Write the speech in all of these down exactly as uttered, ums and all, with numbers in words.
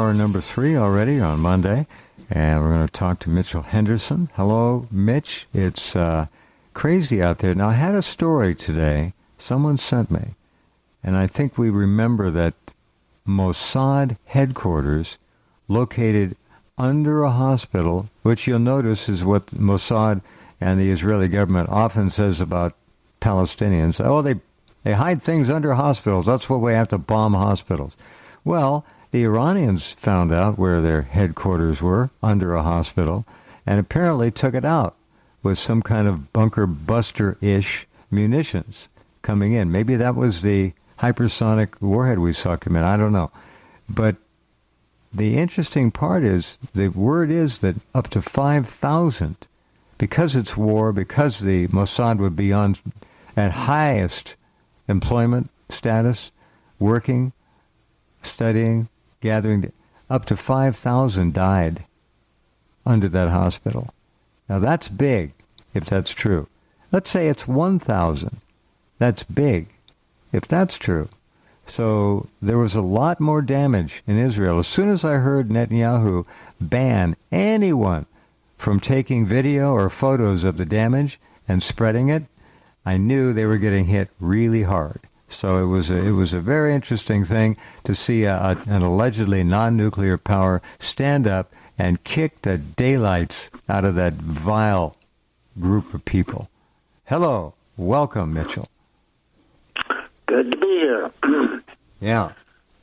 hour number three already on Monday, and we're going to talk to Mitchell Henderson. Hello, Mitch. It's uh, crazy out there. Now, I had a story today someone sent me, and I think we remember that Mossad headquarters located under a hospital, which you'll notice is what Mossad and the Israeli government often says about Palestinians. Oh, they they hide things under hospitals. That's why we have to bomb hospitals. Well, the Iranians found out where their headquarters were, under a hospital, and apparently took it out with some kind of bunker buster-ish munitions coming in. Maybe that was the hypersonic warhead we saw come in. I don't know. But the interesting part is, the word is that up to five thousand, because it's war, because the Mossad would be on at highest employment status, working, studying, gathering, up to five thousand died under that hospital. Now that's big, if that's true. Let's say it's one thousand. That's big, if that's true. So there was a lot more damage in Israel. As soon as I heard Netanyahu ban anyone from taking video or photos of the damage and spreading it, I knew they were getting hit really hard. So it was a, it was a very interesting thing to see a, a, an allegedly non-nuclear power stand up and kick the daylights out of that vile group of people. Hello. Welcome, Mitchell. Good to be here. Yeah.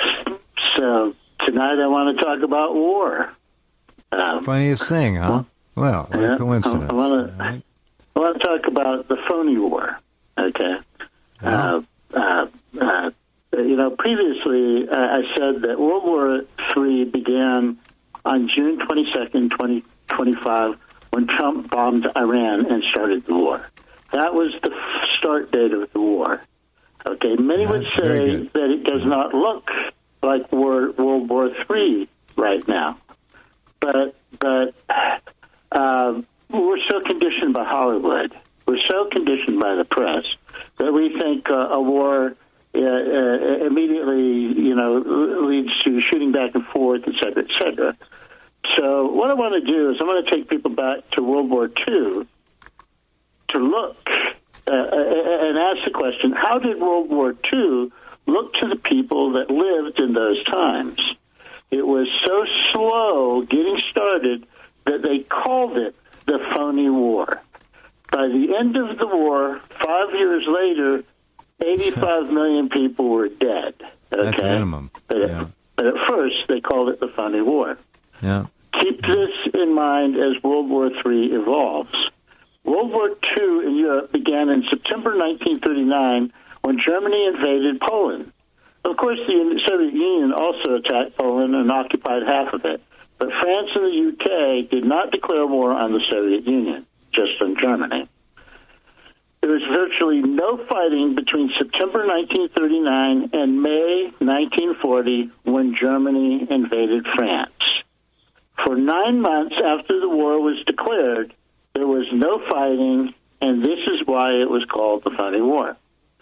So tonight I want to talk about war. Um, Funniest thing, huh? Well, what yeah, a coincidence. I want to right? I want to talk about the phony war. Okay. Yeah. Uh, uh, uh, you know, previously uh, I said that World War Three began on June twenty-second, twenty twenty-five, when Trump bombed Iran and started the war. That was the start date of the war. Okay, many Yeah, would say that it does not look like war, World War Three right now, but but uh, we're so conditioned by Hollywood, we're so conditioned by the press that we think uh, a war uh, uh, immediately, you know, leads to shooting back and forth, et cetera, et cetera. So what I want to do is I want to take people back to World War Two to look uh, and ask the question, how did World War Two look to the people that lived in those times? It was so slow getting started that they called it the phony war. By the end of the war, five years later, eighty-five million people were dead. Okay? That's minimum. But, Yeah. at, but at first, they called it the phony war. Yeah. Keep this in mind as World War Three evolves. World War Two in Europe began in September nineteen thirty-nine when Germany invaded Poland. Of course, the Soviet Union also attacked Poland and occupied half of it. But France and the U K did not declare war on the Soviet Union, just on Germany. There was virtually no fighting between September nineteen thirty-nine and May nineteen forty when Germany invaded France. For nine months after the war was declared, there was no fighting, and this is why it was called the phony war.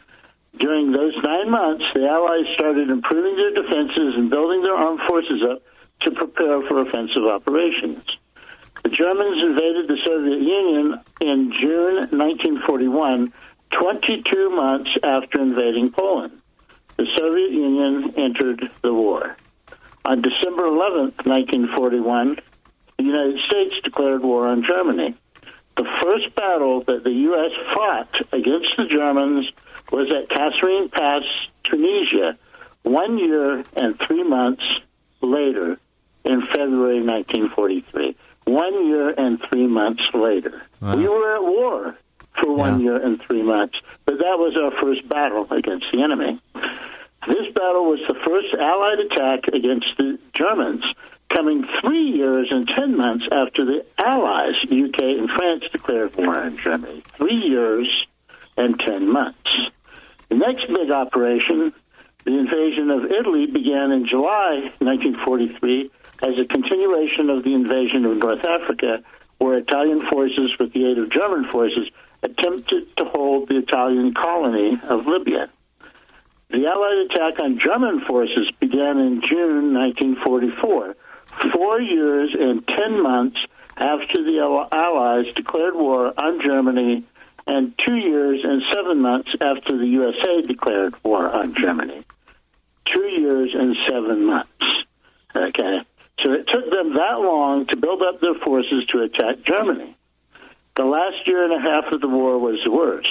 During those nine months, the Allies started improving their defenses and building their armed forces up to prepare for offensive operations. The Germans invaded the Soviet Union in June nineteen forty-one, twenty-two months after invading Poland. The Soviet Union entered the war. On December eleventh, nineteen forty-one, the United States declared war on Germany. The first battle that the U S fought against the Germans was at Kasserine Pass, Tunisia, one year and three months later in February nineteen forty-three. One year and three months later. Wow. We were at war for one yeah. year and three months, but that was our first battle against the enemy. This battle was the first Allied attack against the Germans, coming three years and ten months after the Allies, U K and France, declared war on Germany. Three years and ten months. The next big operation, the invasion of Italy, began in July nineteen forty-three as a continuation of the invasion of North Africa, where Italian forces, with the aid of German forces, attempted to hold the Italian colony of Libya. The Allied attack on German forces began in June nineteen forty-four, four years and ten months after the Allies declared war on Germany, and two years and seven months after the U S A declared war on Germany. Two years and seven months. Okay? So it took them that long to build up their forces to attack Germany. The last year and a half of the war was the worst.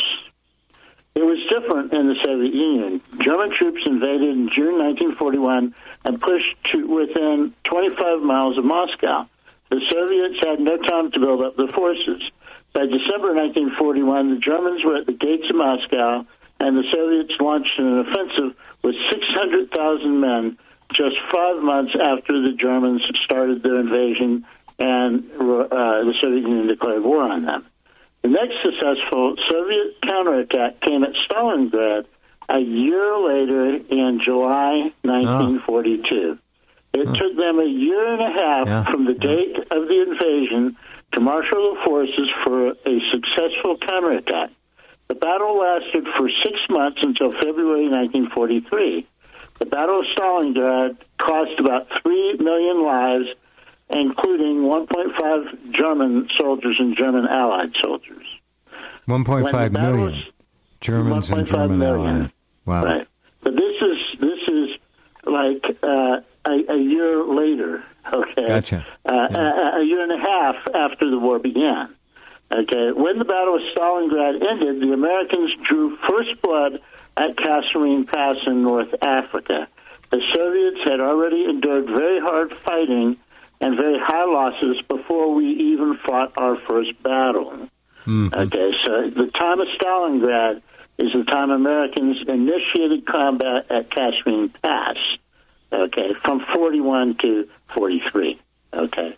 It was different in the Soviet Union. German troops invaded in June nineteen forty-one and pushed to within twenty-five miles of Moscow. The Soviets had no time to build up their forces. By December nineteen forty-one, the Germans were at the gates of Moscow, and the Soviets launched an offensive with six hundred thousand men just five months after the Germans started their invasion and uh, the Soviet Union declared war on them. The next successful Soviet counterattack came at Stalingrad a year later in July nineteen forty-two. Oh. It oh. took them a year and a half yeah. from the date of the invasion to marshal the forces for a successful counterattack. The battle lasted for six months until February nineteen forty-three. The Battle of Stalingrad cost about three million lives, including one point five German soldiers and German Allied soldiers. one point five million was, Germans and German Allied. Wow. Right. But this is this is like uh, a, a year later. Okay. Gotcha. Uh, yeah. a, a year and a half after the war began. Okay. When the Battle of Stalingrad ended, the Americans drew first blood at Kasserine Pass in North Africa. The Soviets had already endured very hard fighting and very high losses before we even fought our first battle. Mm-hmm. Okay, so the time of Stalingrad is the time Americans initiated combat at Kasserine Pass, okay, from forty-one to forty-three, okay.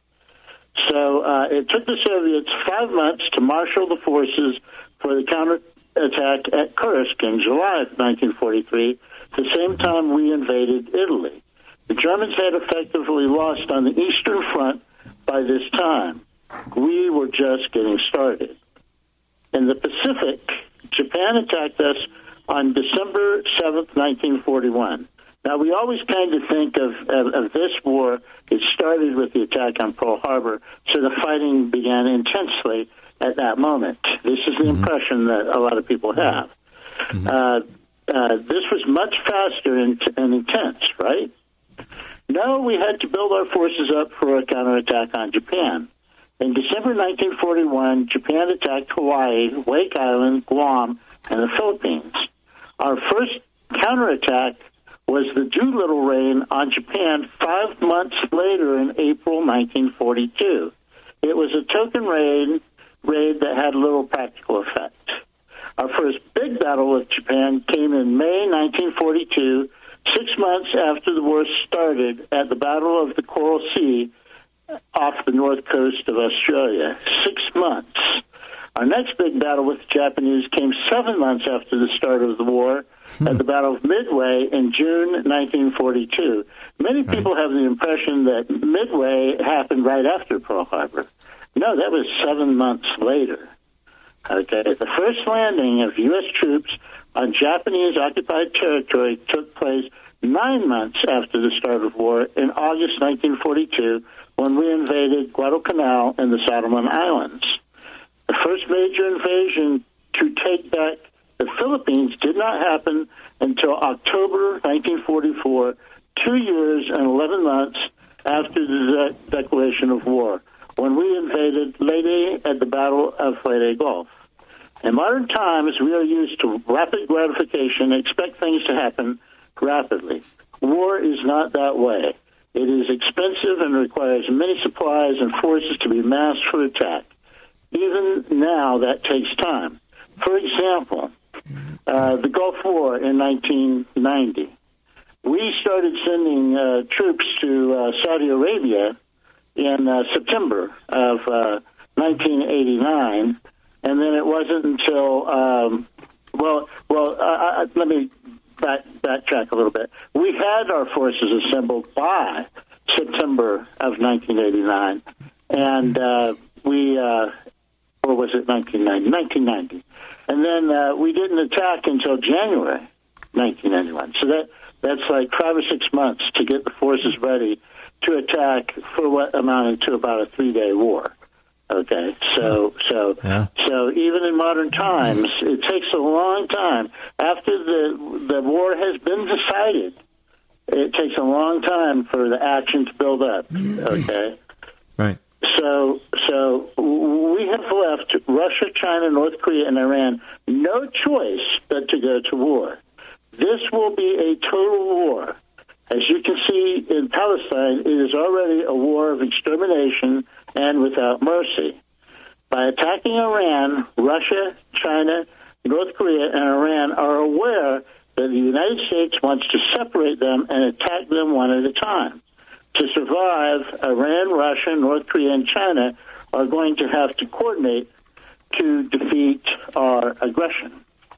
So uh, it took the Soviets five months to marshal the forces for the counterattack at Kursk in July of nineteen forty-three, the same time we invaded Italy. The Germans had effectively lost on the Eastern Front by this time. We were just getting started. In the Pacific, Japan attacked us on December seventh, nineteen forty-one. Now, we always kind of think of, of, of this war, it started with the attack on Pearl Harbor, so the fighting began intensely at that moment. This is the mm-hmm. impression that a lot of people have. Mm-hmm. Uh, uh, this was much faster and, and intense, right? No, we had to build our forces up for a counterattack on Japan. In December nineteen forty-one, Japan attacked Hawaii, Wake Island, Guam, and the Philippines. Our first counterattack was the Doolittle raid on Japan five months later in April nineteen forty-two. It was a token raid, raid that had little practical effect. Our first big battle with Japan came in May nineteen forty-two, six months after the war started at the Battle of the Coral Sea off the north coast of Australia. Six months. Our next big battle with the Japanese came seven months after the start of the war hmm. at the Battle of Midway in June nineteen forty-two. Many right. people have the impression that Midway happened right after Pearl Harbor. No, that was seven months later. Okay, the first landing of U S troops on Japanese-occupied territory took place nine months after the start of war in August nineteen forty-two, when we invaded Guadalcanal and the Solomon Islands. The first major invasion to take back the Philippines did not happen until October nineteen forty-four, two years and eleven months after the de- declaration of war, when we invaded Leyte at the Battle of Leyte Gulf. In modern times, we are used to rapid gratification and expect things to happen rapidly. War is not that way. It is expensive and requires many supplies and forces to be massed for attack. Even now, that takes time. For example, uh, the Gulf War in nineteen ninety. We started sending uh, troops to uh, Saudi Arabia in uh, September of uh, nineteen eighty-nine, and then it wasn't until, um, well, well, uh, uh, let me back, backtrack a little bit. We had our forces assembled by September of nineteen eighty-nine, and uh, we, uh, or was it nineteen ninety? nineteen ninety. And then uh, we didn't attack until January nineteen ninety-one. So that that's like five or six months to get the forces ready to attack for what amounted to about a three-day war. Okay, so so yeah. so even in modern times, it takes a long time after the the war has been decided. It takes a long time for the action to build up. Okay, right. So so we have left Russia, China, North Korea, and Iran no choice but to go to war. This will be a total war. As you can see in Palestine, it is already a war of extermination and without mercy. By attacking Iran, Russia, China, North Korea, and Iran are aware that the United States wants to separate them and attack them one at a time. To survive, Iran, Russia, North Korea, and China are going to have to coordinate to defeat our aggression.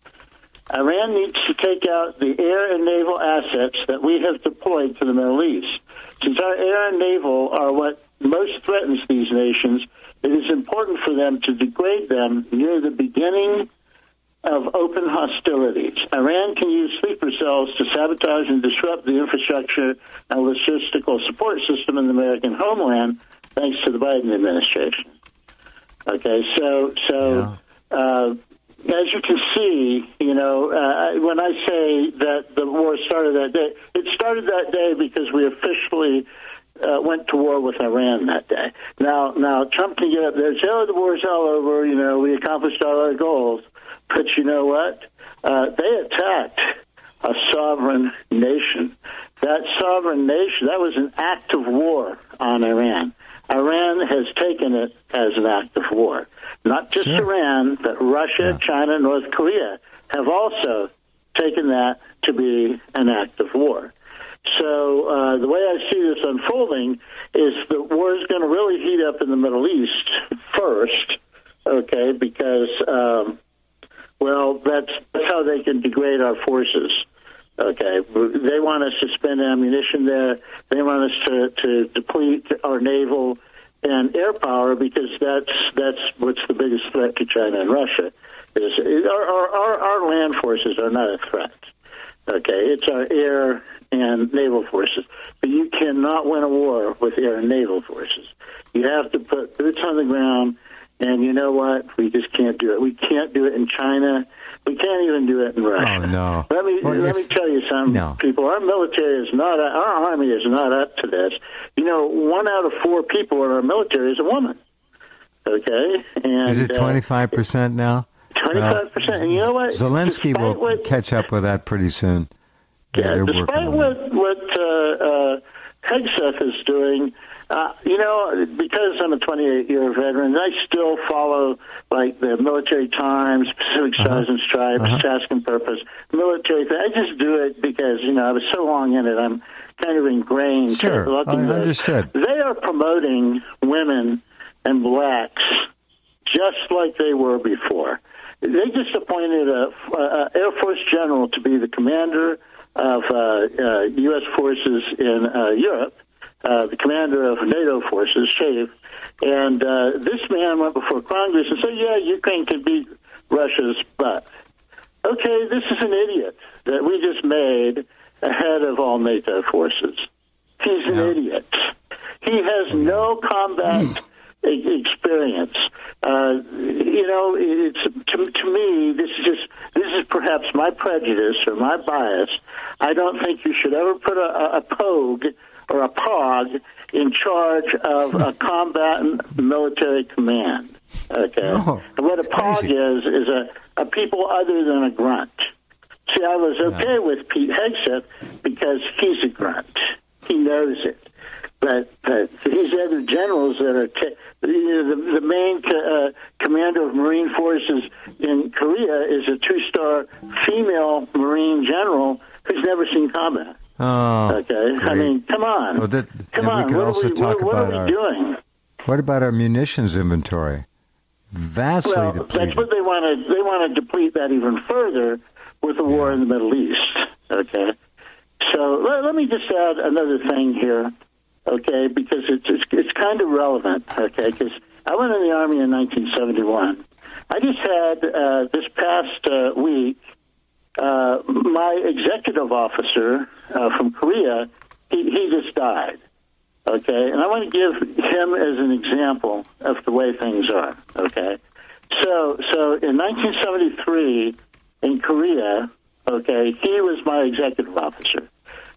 Iran needs to take out the air and naval assets that we have deployed to the Middle East. Since our air and naval are what most threatens these nations, it is important for them to degrade them near the beginning of open hostilities. Iran can use sleeper cells to sabotage and disrupt the infrastructure and logistical support system in the American homeland, thanks to the Biden administration. Okay, so so yeah. uh, as you can see, you know, uh, when I say that the war started that day, it started that day because we officially uh, went to war with Iran that day. Now, now Trump can get up there and say, "Oh, the war's all over. You know, we accomplished all our goals." But you know what? Uh, they attacked a sovereign nation. That sovereign nation, that was an act of war on Iran. Iran has taken it as an act of war. Not just sure. Iran, but Russia, yeah. China, North Korea have also taken that to be an act of war. So uh, the way I see this unfolding is the war is going to really heat up in the Middle East first, okay, because... Um, Well, that's, that's how they can degrade our forces. Okay, they want us to spend ammunition there. They want us to, to deplete our naval and air power because that's that's what's the biggest threat to China and Russia. Is our our, our land forces are not a threat. Okay, it's our air and naval forces. But you cannot win a war with air and naval forces. You have to put boots on the ground. And you know what? We just can't do it. We can't do it in China. We can't even do it in Russia. Oh, no. Let me well, let if, me tell you something, no. people. Our military is not. Our army is not up to this. You know, one out of four people in our military is a woman. Okay, and is it twenty-five percent now? Twenty-five percent. And you know what? Zelensky despite will what, catch up with that pretty soon. Yeah. They're despite what what uh, uh, Hegseth is doing. Uh, you know, because I'm a twenty-eight-year veteran, I still follow, like, the Military Times, Pacific Stars uh-huh. and Stripes, uh-huh. Task and Purpose, military thing. I just do it because, you know, I was so long in it, I'm kind of ingrained. Sure, I understood. They are promoting women and blacks just like they were before. They just appointed a, a Air Force general to be the commander of uh, uh, U S forces in uh, Europe. Uh, the commander of NATO forces, Shafe, and uh, this man went before Congress and said, yeah, Ukraine can beat Russia's butt. Okay, this is an idiot that we just made ahead of all NATO forces. He's an yeah. idiot. He has no combat e- experience. Uh, you know, it's to, to me, this is just, this is perhaps my prejudice or my bias. I don't think you should ever put a, a pogue or a P O G in charge of a combatant military command. Okay, oh, and what a P O G is is a, a people other than a grunt. See, I was okay yeah. with Pete Hegseth because he's a grunt. He knows it. But, but these other generals that are t- the, the main uh, commander of Marine forces in Korea is a two-star female Marine general who's never seen combat. Oh, okay. Great. I mean, come on. Well, that, come on. We could what also are we, talk what, about what are we our, doing? What about our munitions inventory? Vastly well, depleted. That's what they want to. They want to deplete that even further with the war yeah. in the Middle East. Okay. So let, let me just add another thing here. Okay, because it's it's, it's kind of relevant. Okay, because I went in the Army in nineteen seventy-one. I just had uh, this past uh, week uh, my executive officer uh, from Korea, he, he just died. Okay, and I want to give him as an example of the way things are. Okay, so so in nineteen seventy-three in Korea, okay, he was my executive officer.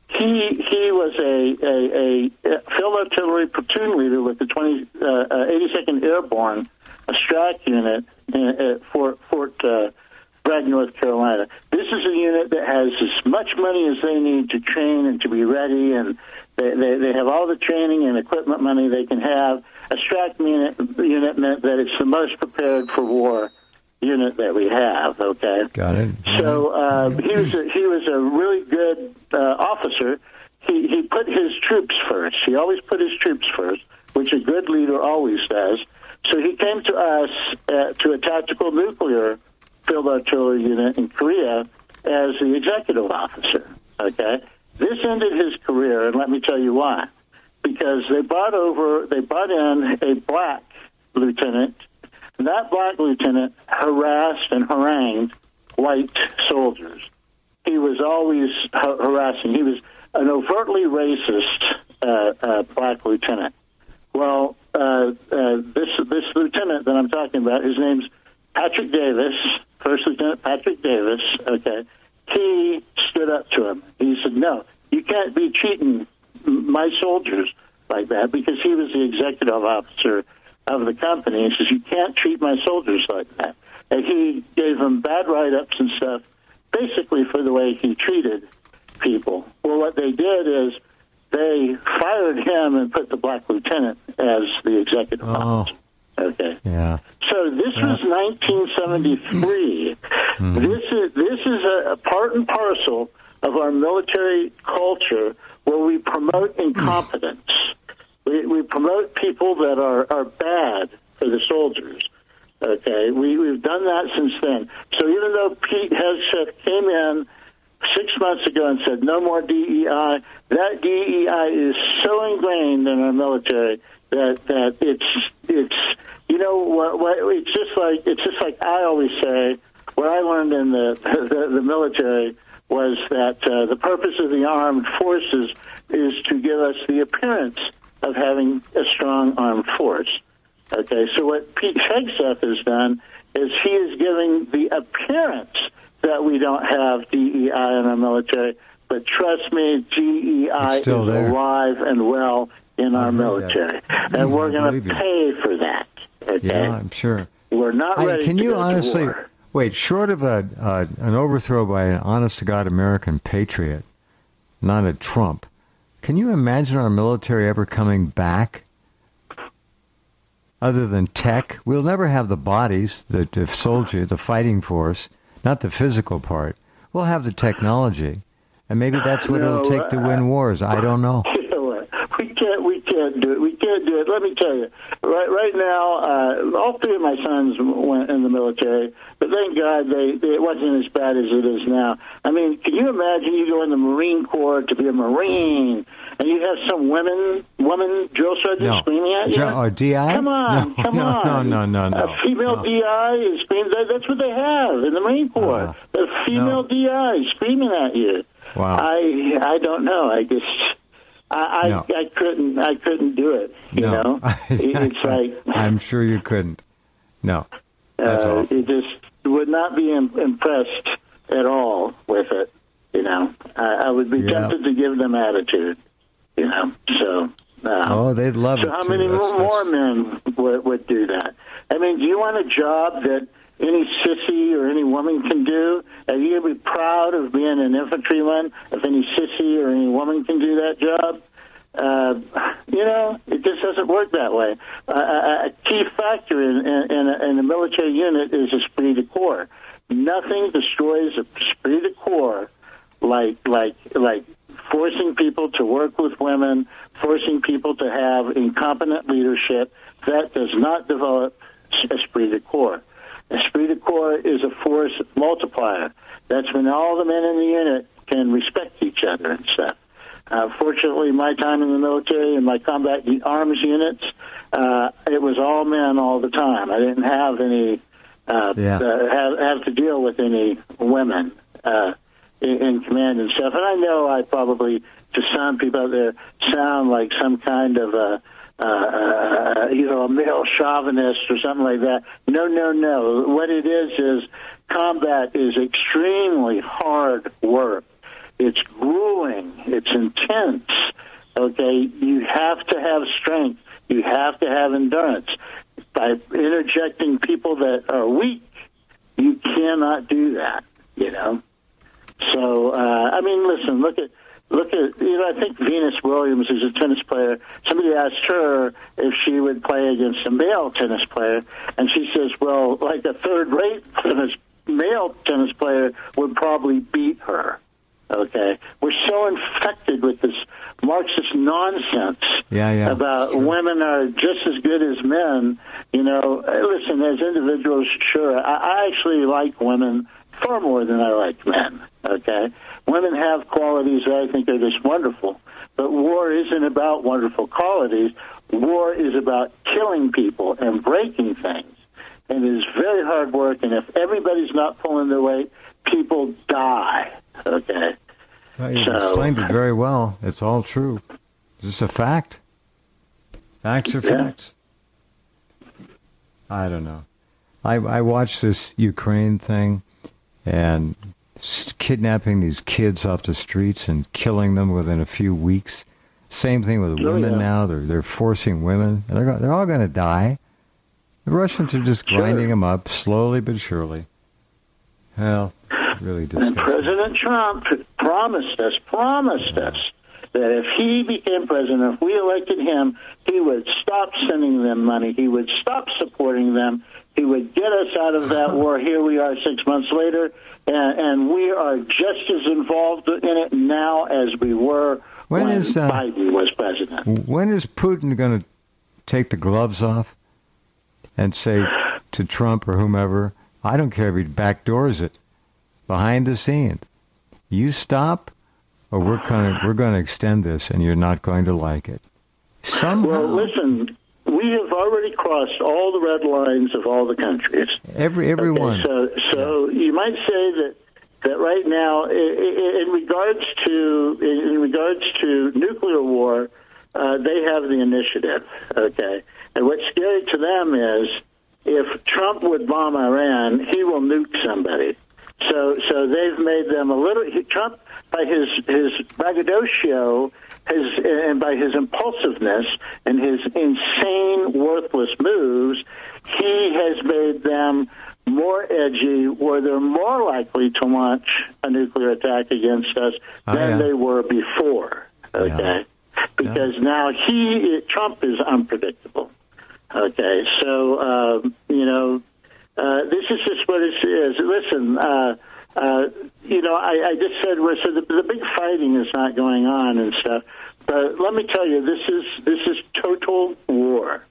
He he was a a, a field artillery platoon leader with the twenty, uh, eighty-second Airborne, a Strat unit at Fort Fort uh, Bragg, North Carolina. This is a unit that has as much money as they need to train and to be ready, and they they, they have all the training and equipment money they can have. A Strat unit, unit meant that it's the most prepared for war unit that we have. Okay, got it. So uh, he was a, he was a really good uh, officer. He he put his troops first. He always put his troops first, which a good leader always does. So he came to us uh, to a tactical nuclear field artillery unit in Korea as the executive officer. Okay, this ended his career, and let me tell you why. Because they brought over, they brought in a black lieutenant. And that black lieutenant harassed and harangued white soldiers. He was always ha- harassing. He was an overtly racist uh, uh, black lieutenant. Well, uh, uh, this this lieutenant that I'm talking about, his name's Patrick Davis, First Lieutenant Patrick Davis. Okay, he stood up to him. He said, "No, you can't be treating my soldiers like that," because he was the executive officer of the company. He says, "You can't treat my soldiers like that." And he gave them bad write-ups and stuff, basically for the way he treated people. Well, what they did is they fired him and put the black lieutenant as the executive oh. officer. Okay. Yeah. So this yeah. was nineteen seventy-three. Mm-hmm. This is this is a, a part and parcel of our military culture where we promote incompetence. We, we promote people that are, are bad for the soldiers. Okay, we, we've done that since then. So even though Pete Hegseth came in six months ago and said no more D E I, that D E I is so ingrained in our military that that it's it's you know what, what it's just like it's just like I always say. What I learned in the the, the military was that uh, the purpose of the armed forces is to give us the appearance of having a strong armed force. Okay, so what Pete Hegseth has done is he is giving the appearance that we don't have D E I in our military, but trust me, D E I is there. alive and well in our military, that. and we're going to pay for that. Okay? Yeah, I'm sure. We're not I, ready can to you go honestly, to war. Wait, short of a uh, an overthrow by an honest-to-God American patriot, not a Trump, can you imagine our military ever coming back? Other than tech, we'll never have the bodies, the, the soldier, the fighting force, not the physical part. We'll have the technology, and maybe that's what no, it'll take to win wars. I don't know. You know what? We can't. We can't do it. We can't do it. Let me tell you. Right, right now, uh, all three of my sons went in the military, but thank God they, they it wasn't as bad as it is now. I mean, can you imagine you go in the Marine Corps to be a Marine, and you have some women, woman drill sergeant no. screaming at you? Dr- or D I? Come on, no, come no, on. No, no, no, no. A female no. D I is screaming. That, that's what they have in the Marine Corps. Uh, a female no. D I screaming at you. Wow. I I don't know. I just. I, no. I I couldn't I couldn't do it. You no. know, it's like I'm sure you couldn't. No, that's uh, awful. it just would not be im- impressed at all with it. You know, I, I would be yeah. tempted to give them attitude. You know, so. Uh, oh, they'd love so it. So how too. many that's, more that's... men would, would do that? I mean, do you want a job that any sissy or any woman can do? Are you going to be proud of being an infantryman if any sissy or any woman can do that job? Uh, you know, it just doesn't work that way. Uh, a, a key factor in, in, in, a, in a military unit is esprit de corps. Nothing destroys esprit de corps like like like forcing people to work with women, forcing people to have incompetent leadership. That does not develop esprit de corps. Esprit de corps is a force multiplier. That's when all the men in the unit can respect each other and stuff. Uh, fortunately, my time in the military and my combat arms units, uh, it was all men all the time. I didn't have any uh, yeah. uh, have, have to deal with any women uh, in, in command and stuff. And I know I probably, to some people out there, sound like some kind of a, uh, uh, you know, a male chauvinist or something like that. No, no, no. What it is is combat is extremely hard work. It's grueling. It's intense. Okay, you have to have strength. You have to have endurance. By interjecting people that are weak, you cannot do that, you know. So, uh, I mean, listen, look at, look at, you know, I think Venus Williams is a tennis player. Somebody asked her if she would play against a male tennis player, and she says, well, like a third-rate tennis, male tennis player would probably beat her. Okay, we're so infected with this Marxist nonsense yeah, yeah. about sure. women are just as good as men. You know, listen, as individuals, sure, I, I actually like women far more than I like men. Okay, women have qualities that I think are just wonderful, but war isn't about wonderful qualities. War is about killing people and breaking things, and it is very hard work. And if everybody's not pulling their weight, people die. Okay. Well, you so, explained it very well. It's all true. It's just a fact. Facts are yeah. facts. I don't know. I I watched this Ukraine thing and kidnapping these kids off the streets and killing them within a few weeks. Same thing with oh, women yeah. now. They're they're forcing women. And they're they're all going to die. The Russians are just grinding sure. them up slowly but surely. Well, really disgusting. And President Trump promised us, promised us that if he became president, if we elected him, he would stop sending them money. He would stop supporting them. He would get us out of that war. Here we are six months later, and, and we are just as involved in it now as we were when, when is, uh, Biden was president. When is Putin going to take the gloves off and say to Trump or whomever, I don't care if he backdoors it, behind the scenes, you stop, or we're going to we're going to extend this, and you're not going to like it. Somehow. Well, listen, we have already crossed all the red lines of all the countries. Every everyone. Okay, so, so yeah. you might say that that right now, in, in regards to in regards to nuclear war, uh, they have the initiative. Okay, and what's scary to them is, if Trump would bomb Iran, he will nuke somebody. So, so they've made them a little. He, Trump, by his his braggadocio, his and by his impulsiveness and his insane, worthless moves, he has made them more edgy, where they're more likely to launch a nuclear attack against us oh, than yeah. they were before. Okay, yeah. because yeah. now he Trump is unpredictable. Okay, so, uh, you know, uh, this is just what it is. Listen, uh, uh, you know, I, I just said, well, so the, the big fighting is not going on and stuff, but let me tell you, this is this is total war,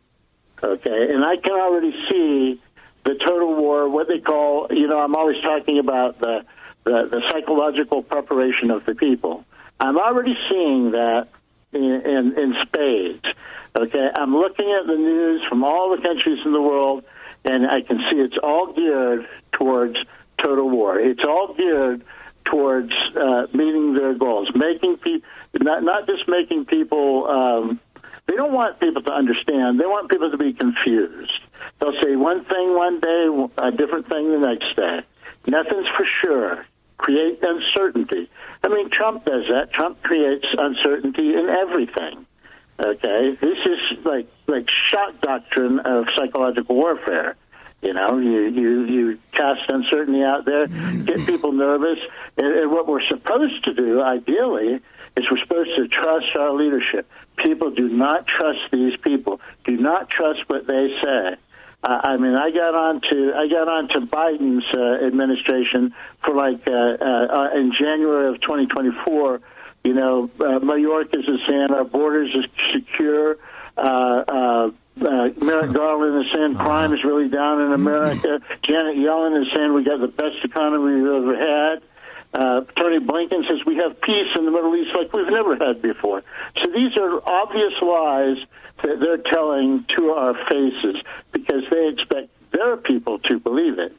okay? And I can already see the total war, what they call, you know, I'm always talking about the, the, the psychological preparation of the people. I'm already seeing that in, in, in spades. Okay, I'm looking at the news from all the countries in the world, and I can see it's all geared towards total war. It's all geared towards uh, meeting their goals, making people not not just making people. Um, they don't want people to understand. They want people to be confused. They'll say one thing one day, a different thing the next day. Nothing's for sure. Create uncertainty. I mean, Trump does that. Trump creates uncertainty in everything. Okay, this is like like shock doctrine of psychological warfare. You know, you you, you cast uncertainty out there, get people nervous, and, and what we're supposed to do, ideally, is we're supposed to trust our leadership. People do not trust these people. Do not trust what they say. Uh, I mean, I got on to I got on to Biden's uh, administration for like uh, uh, in January of twenty twenty-four. You know, uh, Mayorkas is saying our borders is secure. Uh, uh, uh, Merrick Garland is saying crime is really down in America. Janet Yellen is saying we got the best economy we've ever had. Uh, Tony Blinken says we have peace in the Middle East like we've never had before. So these are obvious lies that they're telling to our faces because they expect their people to believe it.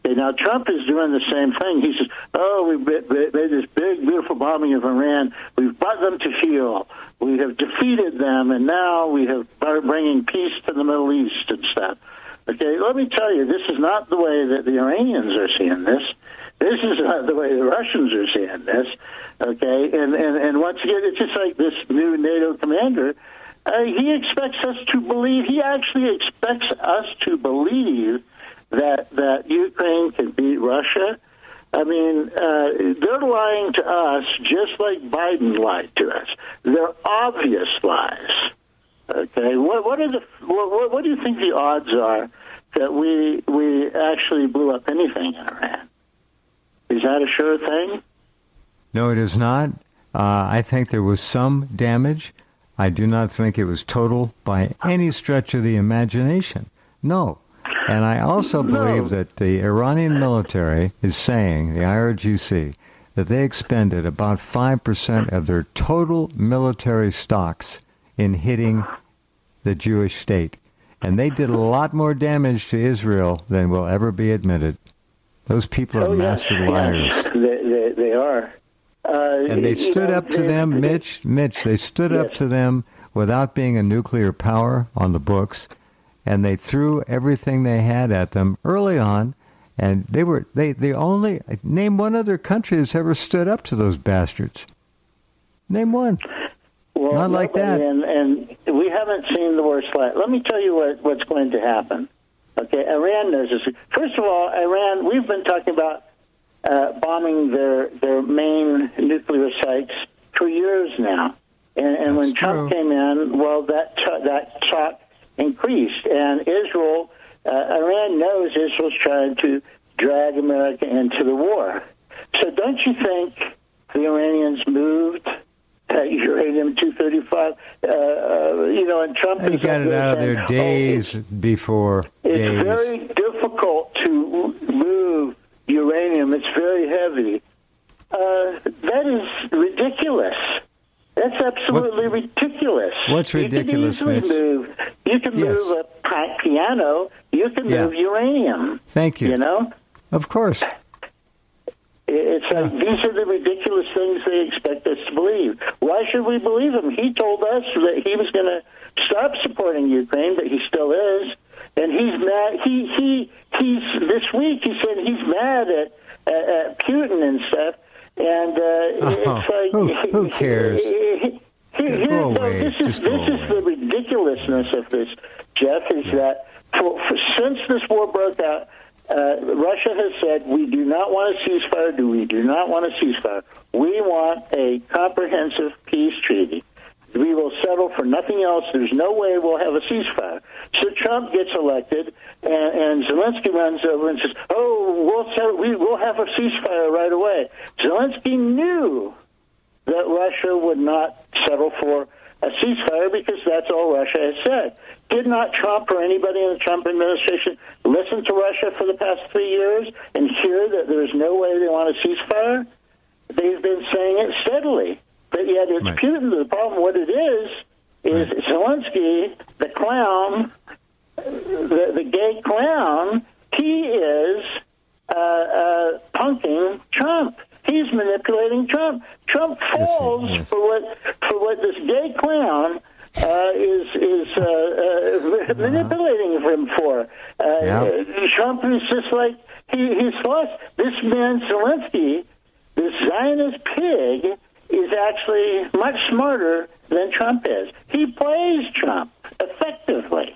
Okay, now Trump is doing the same thing. He says, oh, we made this big, beautiful bombing of Iran. We've brought them to heel. We have defeated them, and now we have started bringing peace to the Middle East and stuff. Okay, let me tell you, this is not the way that the Iranians are seeing this. This is not the way the Russians are seeing this. Okay, and, and, and once again, it's just like this new NATO commander. Uh, he expects us to believe, he actually expects us to believe that that Ukraine can beat Russia. I mean, uh, they're lying to us just like Biden lied to us. They're obvious lies. Okay, what, what are the what, what do you think the odds are that we we actually blew up anything in Iran? Is that a sure thing? No, it is not. Uh, I think there was some damage. I do not think it was total by any stretch of the imagination. No. And I also believe no. that the Iranian military is saying, the I R G C, that they expended about five percent of their total military stocks in hitting the Jewish state. And they did a lot more damage to Israel than will ever be admitted. Those people are oh, master yes, liars. Yes, they, they, they are. Uh, and they stood know, up to they, them, they, Mitch, Mitch, they stood yes. up to them without being a nuclear power on the books, and they threw everything they had at them early on, and they were, they, they only, name one other country that's ever stood up to those bastards. Name one. Well, Not like that. And, and we haven't seen the worst light. Let me tell you what, what's going to happen. Okay, Iran knows this. First of all, Iran, we've been talking about uh, bombing their their main nuclear sites for years now. And, and when Trump came in, well, that t- that talk increased. And Israel, uh, Iran knows Israel's trying to drag America into the war. So don't you think the Iranians moved Uh, uranium two thirty-five, uh, uh, you know, and Trump they is got it out of saying, there days oh, before it's days. very difficult to move uranium. It's very heavy. Uh, that is ridiculous. That's absolutely what, ridiculous. What's ridiculous, You can easily Mitch? move. You can yes. move a pi- piano. You can yeah. move uranium. Thank you. You know? Of course. It's like, these are the ridiculous things they expect us to believe. Why should we believe him? He told us that he was going to stop supporting Ukraine, but he still is. And he's mad. He he he's this week. He said he's mad at, at, at Putin and stuff. And uh, oh, it's like who, who cares? Here, here, go no, away. this is Just this is the ridiculousness of this, Jeff. Is yeah. that for, for, since this war broke out, Uh, Russia has said, we do not want a ceasefire. Do we do not want a ceasefire? We want a comprehensive peace treaty. We will settle for nothing else. There's no way we'll have a ceasefire. So Trump gets elected, and, and Zelensky runs over and says, oh, we'll, settle, we, we'll have a ceasefire right away. Zelensky knew that Russia would not settle for a ceasefire because that's all Russia has said. Did not Trump or anybody in the Trump administration listen to Russia for the past three years and hear that there's no way they want a ceasefire? They've been saying it steadily. But yet it's right. Putin. The problem, what it is, is right. Zelensky, the clown, the, the gay clown, he is uh, uh, punking Trump. He's manipulating Trump. Trump falls yes, yes. for what for what this gay clown uh, is is uh, uh, manipulating him for. Uh, yep. Trump is just like he, he's lost. This man Zelensky, this Zionist pig, is actually much smarter than Trump is. He plays Trump effectively.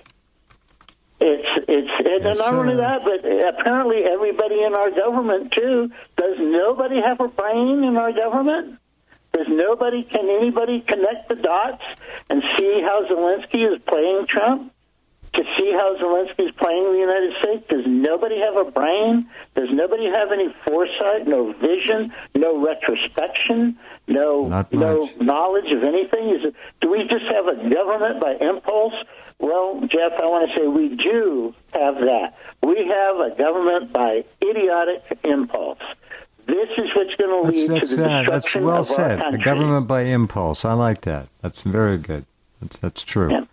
It's it's and yes, not sir. only that, but apparently everybody in our government too. Does nobody have a brain in our government? Does nobody? Can anybody connect the dots and see how Zelensky is playing Trump? To see how Zelensky is playing the United States? Does nobody have a brain? Does nobody have any foresight? No vision? No retrospection? No no knowledge of anything? Is it? Do we just have a government by impulse? Well, Jeff, I want to say we do have that. We have a government by idiotic impulse. This is what's going to lead that's, to the uh, destruction well of said. our country. A government by impulse. I like that. That's very good. That's, that's true. Yeah.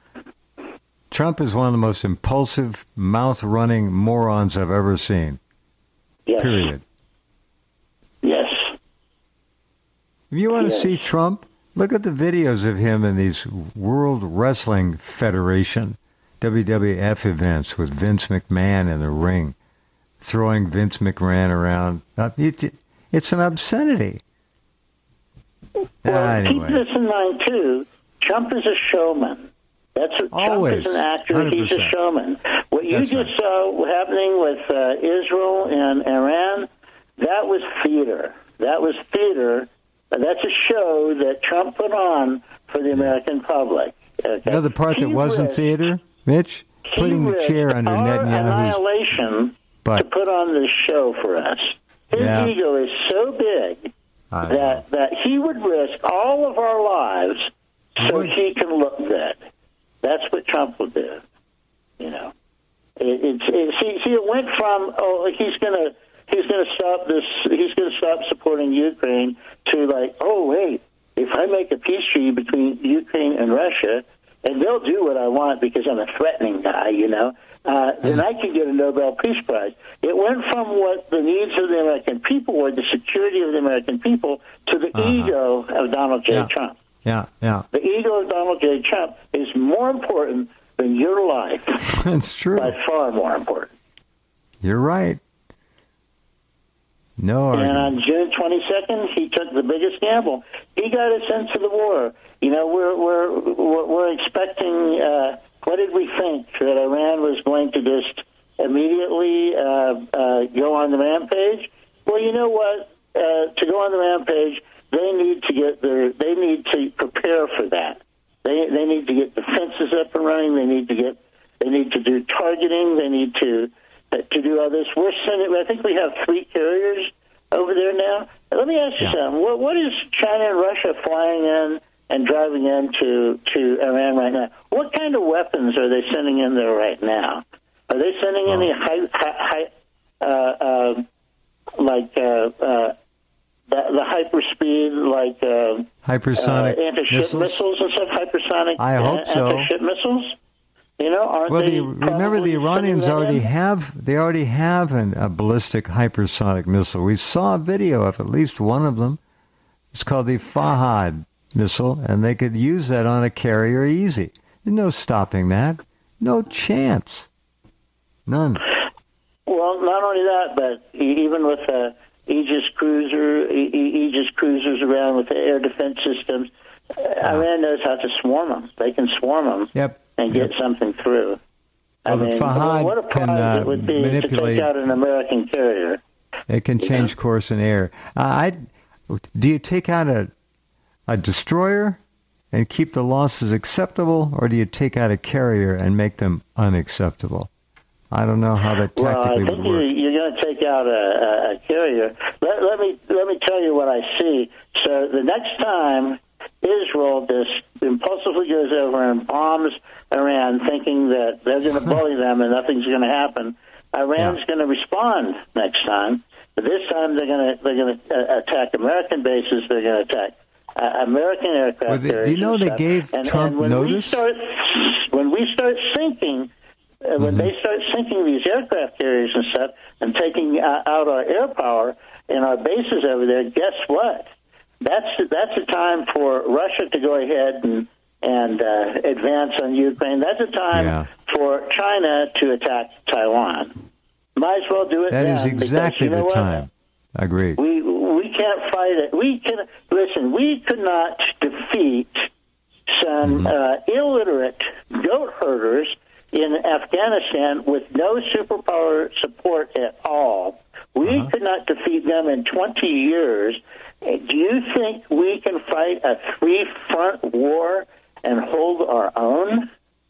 Trump is one of the most impulsive, mouth-running morons I've ever seen. Yes. Period. Yes. If you want to Yes. see Trump, look at the videos of him in these World Wrestling Federation, W W F events with Vince McMahon in the ring, throwing Vince McMahon around. Uh, it, it's an obscenity. Well, Ah, anyway. keep this in mind, too. Trump is a showman. That's what Always. Trump is an actor. one hundred He's a percent. showman. What you That's just right. saw happening with uh, Israel and Iran, that was theater. That was theater. That's a show that Trump put on for the American public. Okay? You know the part that He wasn't risked- theater, Mitch? he Putting the risked chair under our Netanyahu's annihilation to butt. put on this show for us. His Yeah. ego is so big I know. that that he would risk all of our lives so would. he can look good. That's what Trump will do. You know, it, it's it, see, see, it went from oh he's gonna he's gonna stop this he's gonna stop supporting Ukraine to like oh wait if I make a peace treaty between Ukraine and Russia and they'll do what I want because I'm a threatening guy, you know. Uh, then I can get a Nobel Peace Prize. It went from what the needs of the American people were, the security of the American people, to the Uh-huh. ego of Donald J. Yeah. Trump. Yeah, yeah. The ego of Donald J. Trump is more important than your life, That's true. by far more important. You're right. No And argument. on June twenty-second, he took the biggest gamble. He got us into the war. You know, we're we're we're, we're expecting. Uh, what did we think that Iran was going to just immediately uh, uh, go on the rampage? Well, you know what? Uh, to go on the rampage, they need to get their. They need to prepare for that. They they need to get defenses up and running. They need to get. They need to do targeting. They need to. To do all this, we're sending. I think we have three carriers over there now. Let me ask you Yeah. something. What, what is China and Russia flying in and driving into to Iran right now? What kind of weapons are they sending in there right now? Are they sending Oh. any high, high, high uh, uh, like uh, uh, the, the hyperspeed, like uh, Hypersonic uh, anti-ship missiles? missiles and stuff? Hypersonic. I hope uh, so. Anti-ship missiles. You know, aren't Well, they the, remember probably the Iranians sending that already in? have they already have an, a ballistic hypersonic missile. We saw a video of at least one of them. It's called the Fahad missile, and they could use that on a carrier easy. There's no stopping that. No chance. None. Well, not only that, but e- even with uh, Aegis cruiser, e- e- Aegis cruisers around with the air defense systems, uh, Iran knows how to swarm them. They can swarm them Yep. and get Yep. something through. I Well, the mean, Fahad what a prize can, uh, it would be manipulate- to take out an American carrier. It can change course in air. Uh, I do you take out a a destroyer and keep the losses acceptable, or do you take out a carrier and make them unacceptable? I don't know how that Well, I tactically think would you, work. you're going to take out a, a, a carrier. Let, let me let me tell you what I see. So the next time Israel just impulsively goes over and bombs Iran, thinking that they're going to bully them and nothing's going to happen, Iran's Yeah. going to respond next time. But this time they're going to they're going to uh, attack American bases. They're going to attack uh, American aircraft Well, they- carriers. do you know and they stuff. gave and, Trump and when notice? We start, when we start sinking. Uh, when Mm-hmm. they start sinking these aircraft carriers and stuff and taking uh, out our air power in our bases over there, guess what? That's that's a time for Russia to go ahead and and uh, advance on Ukraine. That's a time Yeah. for China to attack Taiwan. Might as well do it That then. is because exactly you know the what? time. Agreed. We we can't fight it. We can listen. We could not defeat some Mm-hmm. uh, illiterate goat herders in Afghanistan with no superpower support at all. We Uh-huh. could not defeat them in twenty years. Uh, Do you think we can fight a three-front war and hold our own?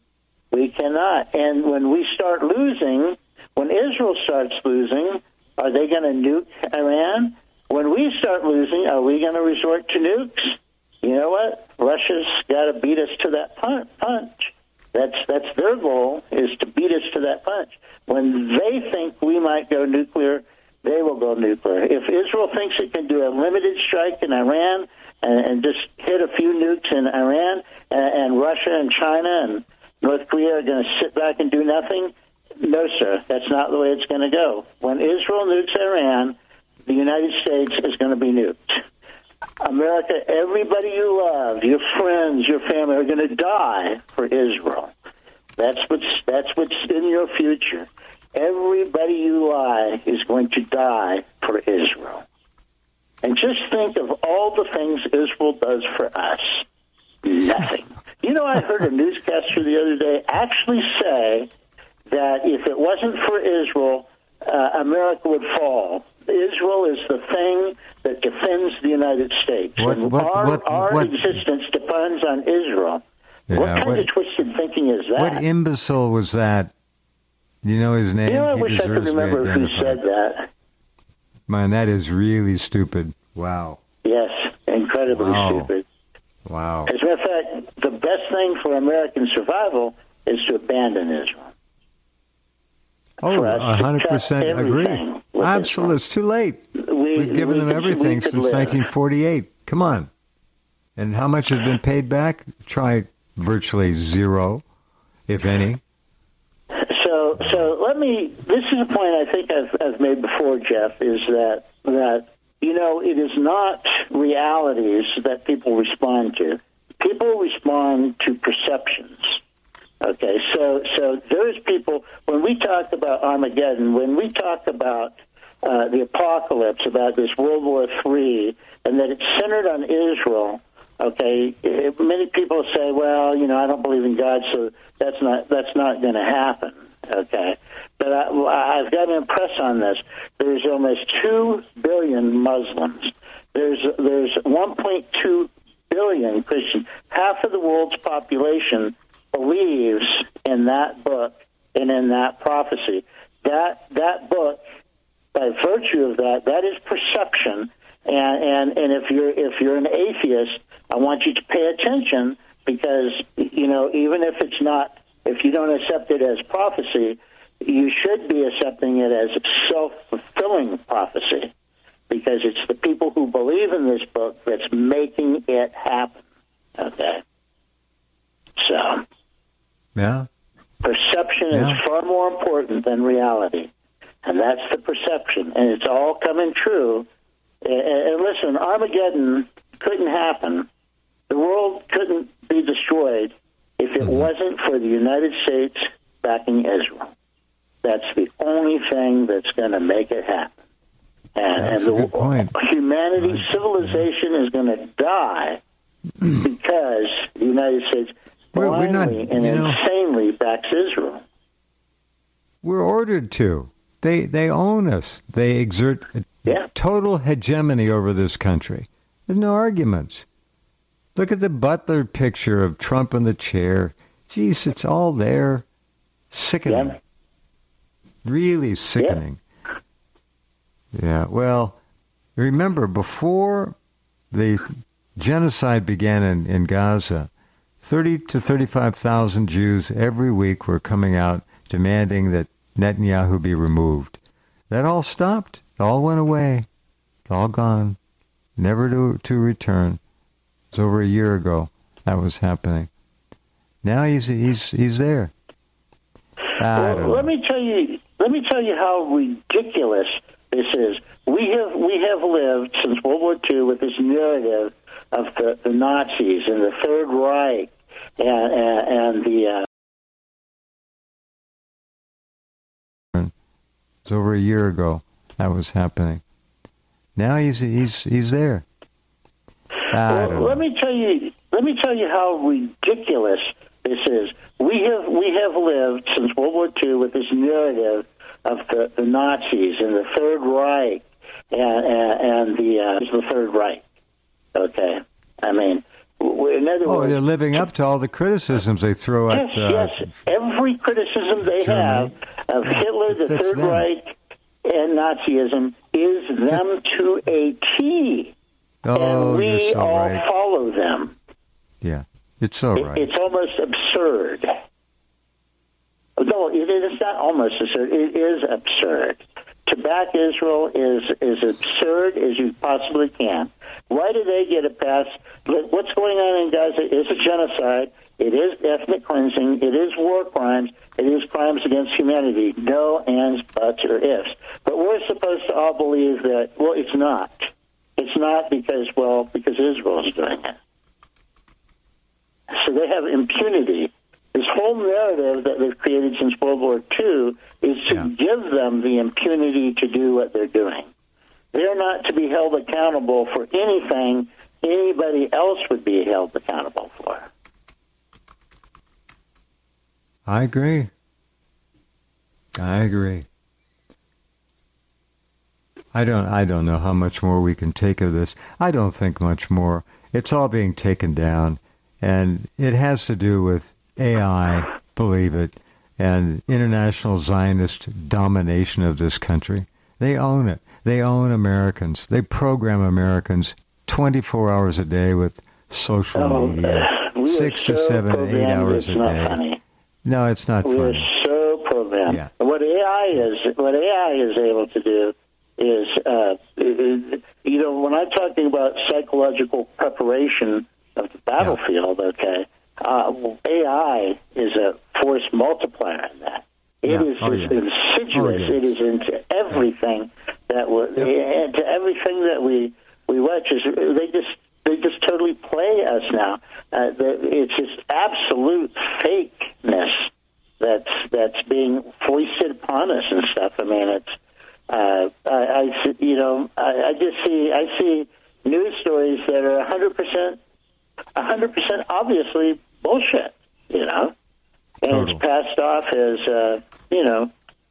We cannot. And when we start losing, when Israel starts losing, are they going to nuke Iran? When we start losing, are we going to resort to nukes? You know what? Russia's got to beat us to that pun- punch. That's that's their goal, is to beat us to that punch. When they think we might go nuclear, they will go nuclear. If Israel thinks it can do a limited strike in Iran and, and just hit a few nukes in Iran, and, and Russia and China and North Korea are going to sit back and do nothing, No, sir. That's not the way it's going to go. When Israel nukes Iran, the United States is going to be nuked. America, everybody you love, your friends, your family, are going to die for Israel. That's what's that's what's in your future. Everybody you love is going to die for Israel. And just think of all the things Israel does for us. Nothing. You know, I heard a newscaster the other day actually say that if it wasn't for Israel, uh, America would fall. Israel is the thing that defends the United States. What, and what, our what, our what, existence depends on Israel. yeah, what kind what, of twisted thinking is that? What imbecile was that? You know his name? You know, I he wish I could remember who said that. Man, that is really stupid. Wow. Yes, incredibly wow. stupid. Wow. As a matter of fact, the best thing for American survival is to abandon Israel. Oh, one hundred percent agree. Absolutely. It's too late. We, We've given we them could, everything since live. nineteen forty-eight. Come on. And how much has been paid back? Try virtually zero, if any. So, so let me. This is a point I think I've, I've made before, Jeff. Is that that you know it is not realities that people respond to. People respond to perceptions. Okay, so so there's people, when we talk about Armageddon, when we talk about uh, the apocalypse, about this World War Three, and that it's centered on Israel, okay, it, many people say, well, you know, I don't believe in God, so that's not that's not going to happen, okay? But I, I've got to impress on this. There's almost two billion Muslims. There's there's one point two billion Christians. Half of the world's population believes in that book and in that prophecy. That that book, by virtue of that, that is perception. And, and and if you're if you're an atheist, I want you to pay attention, because you know, even if it's not, if you don't accept it as prophecy, you should be accepting it as self-fulfilling prophecy, because it's the people who believe in this book that's making it happen. Okay, so. Yeah. Perception yeah. is far more important than reality. And that's the perception. And it's all coming true. And, and listen, Armageddon couldn't happen. The world couldn't be destroyed if it mm-hmm. wasn't for the United States backing Israel. That's the only thing that's going to make it happen. And, that's and a good point. Humanity's right. civilization is going to die because the United States We're, we're not, and you know, insanely backs Israel. We're ordered to. They they own us. They exert a yeah. total hegemony over this country. There's no arguments. Look at the Butler picture of Trump in the chair. Jeez, it's all there. Sickening. Yeah. Really sickening. Yeah. yeah. Well, remember, before the genocide began in, in Gaza, thirty to thirty-five thousand Jews every week were coming out demanding that Netanyahu be removed. That all stopped. It all went away. It's all gone. Never to to return. It was over a year ago that was happening. Now he's he's he's there. Well, let me tell you. Let me tell you how ridiculous this is. We have we have lived since World War Two with this narrative of the, the Nazis and the Third Reich and, and, and the. Uh... It was over a year ago that was happening. Now he's he's he's there. Well, let me tell you. Let me tell you how ridiculous this is. We have we have lived since World War Two with this narrative of the, the Nazis and the Third Reich and and, and the uh, the Third Reich. Okay, I mean, in other oh, words, they're living up to all the criticisms they throw yes, at. Uh, yes, every criticism they Germany. have of Hitler, the Third them. Reich, and Nazism is them to a T. Oh, and we you're so all right. follow them. Yeah, it's so it, right. It's almost absurd. No, it is not almost absurd. It is absurd. To back Israel is is absurd as you possibly can. Why do they get a pass? What's going on in Gaza is a genocide. It is ethnic cleansing. It is war crimes. It is crimes against humanity. No ands, buts, or ifs. But we're supposed to all believe that, well, it's not. It's not because, well, because Israel is doing it. So they have impunity. This whole narrative that they've created since World War Two is to yeah. give them the impunity to do what they're doing. They're not to be held accountable for anything anybody else would be held accountable for. I agree. I agree. I don't I don't know how much more we can take of this. I don't think much more. It's all being taken down, and it has to do with A I, believe it, and international Zionist domination of this country. They own it. They own Americans. They program Americans twenty-four hours a day with social oh, media, uh, six so to seven, eight hours it's a not day. Funny. No, it's not we funny. We're so programmed. Yeah. What A I is, what A I is able to do is, uh, it, you know, when I'm talking about psychological preparation of the battlefield, yeah. okay, uh, A I is a force multiplier in that. It yeah. is oh, just yeah. insidious. Oh, it, it is into everything yeah. that we yep. into everything that we we watch. Is they just they just totally play us now. Uh, the, it's just absolute fakeness that's that's being foisted upon us and stuff. I mean, it's uh, I, I you know I, I just see I see news stories that are a hundred percent a hundred percent obviously bullshit. You know. And Total. It's passed off as, uh, you know,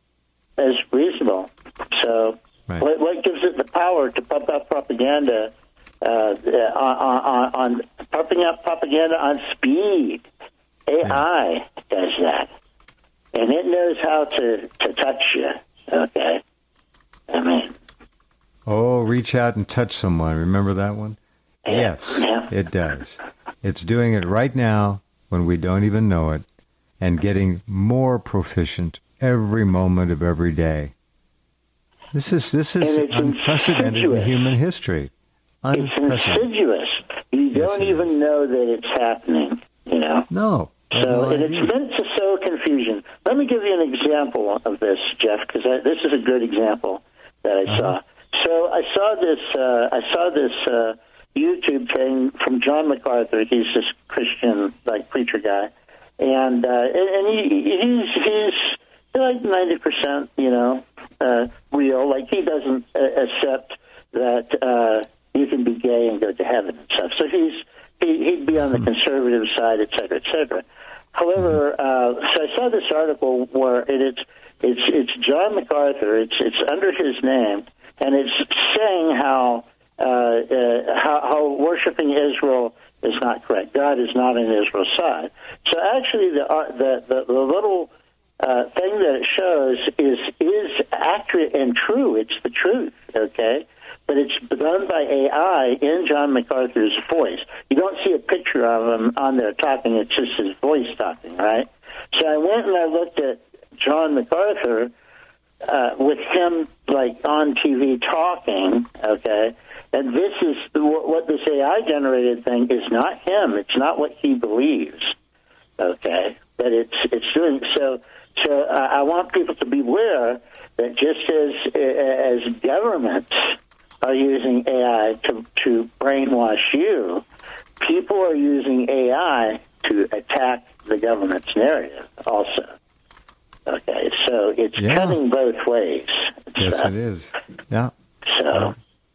as reasonable. So right. what, what gives it the power to pump out propaganda, uh, on, on, on pumping out propaganda on speed? A I yeah. does that. And it knows how to, to touch you, okay? I mean... Oh, reach out and touch someone. Remember that one? Yeah. Yes, yeah. it does. It's doing it right now when we don't even know it, and getting more proficient every moment of every day. This is this is unprecedented insidious. in human history. It's insidious. You yes, don't even is. know that it's happening, you know? No. So, no and idea. it's meant to sow confusion. Let me give you an example of this, Jeff, because this is a good example that I uh-huh. saw. So I saw this, uh, I saw this uh, YouTube thing from John MacArthur. He's this Christian, like, preacher guy. And, uh, and and he he's he's like ninety percent, you know, uh, real. Like he doesn't uh, accept that uh, you can be gay and go to heaven and stuff. So he's he, he'd be on the conservative side, et cetera, et cetera. However, uh, so I saw this article where it, it's it's it's John MacArthur. It's it's under his name, and it's saying how uh, uh, how, how worshiping Israel is not correct. God is not on Israel's side. So actually, the uh, the, the, the little uh, thing that it shows is is accurate and true. It's the truth, okay? But it's done by A I in John MacArthur's voice. You don't see a picture of him on there talking. It's just his voice talking, right? So I went and I looked at John MacArthur uh, with him, like, on T V talking, okay? And this is what this A I-generated thing is not him. It's not what he believes, okay? But it's it's doing so. So I, I want people to beware that just as as governments are using A I to to brainwash you, people are using A I to attack the government's narrative also. Okay, so it's yeah. cutting both ways. Yes, so, it is. Yeah. So. Yeah.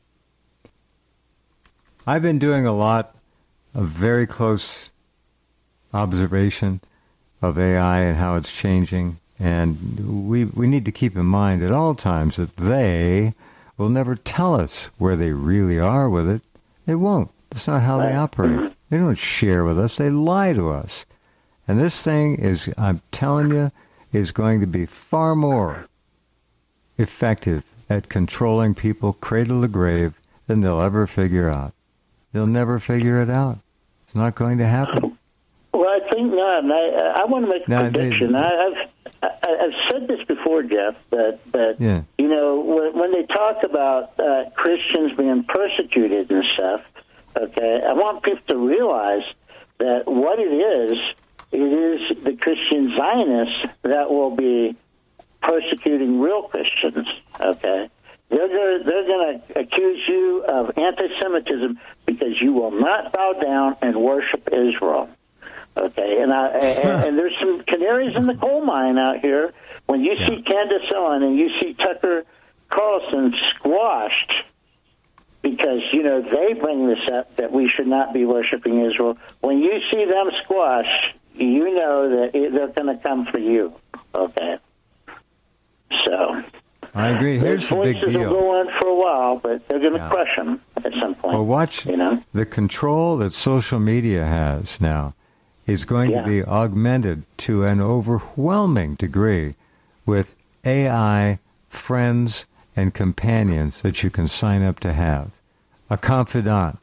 I've been doing a lot of very close observation of A I and how it's changing, and we we need to keep in mind at all times that they will never tell us where they really are with it. They won't. That's not how they operate. They don't share with us. They lie to us. And this thing is, I'm telling you, is going to be far more effective at controlling people cradle to grave than they'll ever figure out. They'll never figure it out. It's not going to happen. Well, I think not. And I, I want to make a no, prediction. They, I, I've I, I've said this before, Jeff, but, but yeah. you know, when, when they talk about uh, Christians being persecuted and stuff, okay, I want people to realize that what it is it is the Christian Zionists that will be persecuting real Christians, okay? They're going they're going to accuse you of anti-Semitism because you will not bow down and worship Israel, okay? And, I, and, and there's some canaries in the coal mine out here. When you yeah. see Candace Owen and you see Tucker Carlson squashed because, you know, they bring this up that we should not be worshiping Israel. When you see them squashed, you know that it, they're going to come for you, okay? So I agree. Here's the big deal. Voices will go on for a while, but they're going to yeah. crush them at some point. Well, watch, you know? The control that social media has now is going yeah. to be augmented to an overwhelming degree with A I friends and companions that you can sign up to have. A confidant,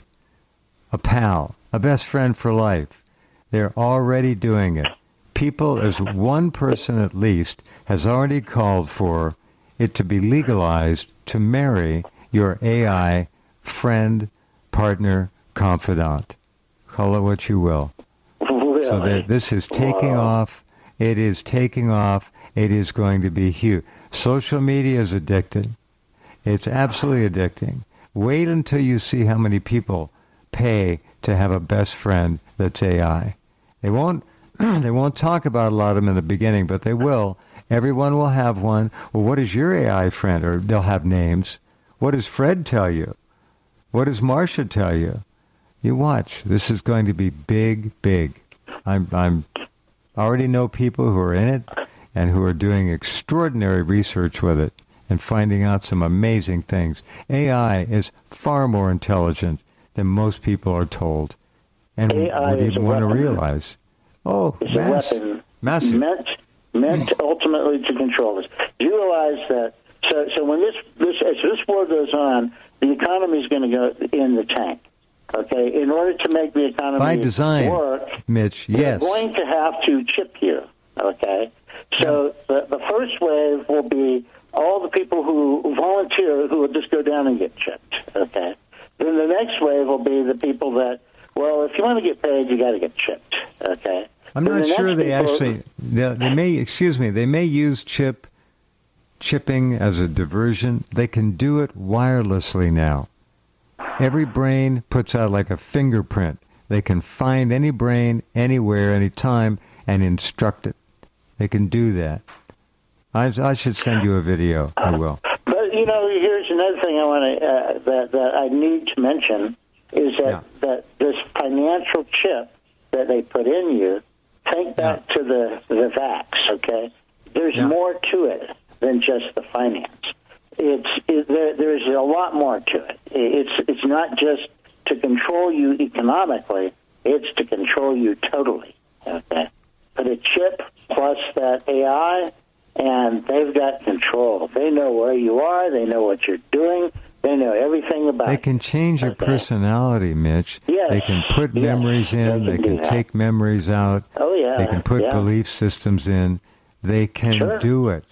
a pal, a best friend for life. They're already doing it. People, as one person at least, has already called for it to be legalized to marry your A I friend, partner, confidant. Call it what you will. Really? So that this is taking wow. off. It is taking off. It is going to be huge. Social media is addicting. It's absolutely addicting. Wait until you see how many people pay to have a best friend that's A I. They won't they won't talk about a lot of them in the beginning, but they will. Everyone will have one. Well, what is your A I friend? Or they'll have names. What does Fred tell you? What does Marcia tell you? You watch. This is going to be big, big. I'm I'm I already know people who are in it and who are doing extraordinary research with it and finding out some amazing things. A I is far more intelligent than most people are told and A I would even want to weapon. realize. Oh, it's mass, a weapon massive. meant meant ultimately to control us. Do you realize that? So, so when this this as this war goes on, the economy is going to go in the tank. Okay, in order to make the economy by design, work, Mitch, yes, we're going to have to chip you. Okay, so yeah. the the first wave will be all the people who volunteer who will just go down and get chipped. Okay, then the next wave will be the people that, well, if you want to get paid, you got to get chipped. Okay. I'm then not the sure they people, actually. They, they may, excuse me, they may use chip chipping as a diversion. They can do it wirelessly now. Every brain puts out like a fingerprint. They can find any brain anywhere, anytime, and instruct it. They can do that. I, I should send you a video. I will. But you know, here's another thing I want to uh, that that I need to mention is that yeah. that this financial chip that they put in you. Think back yeah. to the the vax. Okay, there's yeah. more to it than just the finance. It's it, there, there's a lot more to it. It's it's not just to control you economically. It's to control you totally. Okay, but a chip plus that A I, and they've got control. They know where you are. They know what you're doing. They know everything about They can change your okay. personality, Mitch. Yes. They can put yes. memories in. They can, they can take memories out. Oh, yeah. They can put yeah. belief systems in. They can sure. do it.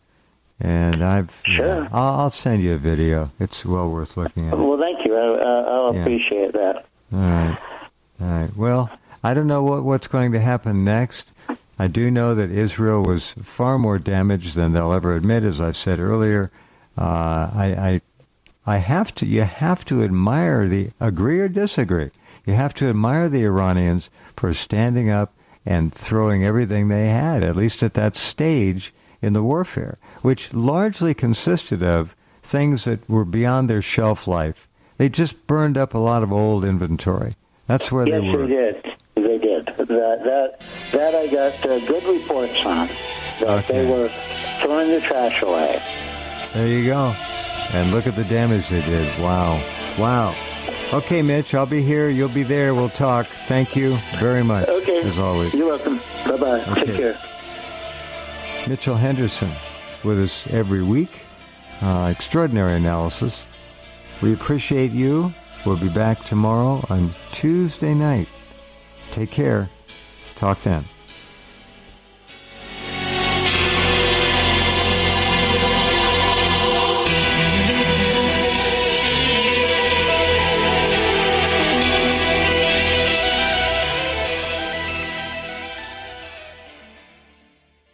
And I've, sure. yeah, I'll, I'll send you a video. It's well worth looking at. Well, thank you. I, uh, I'll yeah. appreciate that. All right. All right. Well, I don't know what, what's going to happen next. I do know that Israel was far more damaged than they'll ever admit, as I said earlier. Uh, I, I I have to, you have to admire the, agree or disagree, you have to admire the Iranians for standing up and throwing everything they had, at least at that stage in the warfare, which largely consisted of things that were beyond their shelf life. They just burned up a lot of old inventory. That's where yes, they were. Yes, they did. They did. That, that, that I got uh, good reports on, that okay. they were throwing the trash away. There you go. And look at the damage they did. Wow. Wow. Okay, Mitch, I'll be here. You'll be there. We'll talk. Thank you very much. Okay. As always. You're welcome. Bye-bye. Okay. Take care. Mitchell Henderson with us every week. Uh, extraordinary analysis. We appreciate you. We'll be back tomorrow on Tuesday night. Take care. Talk then.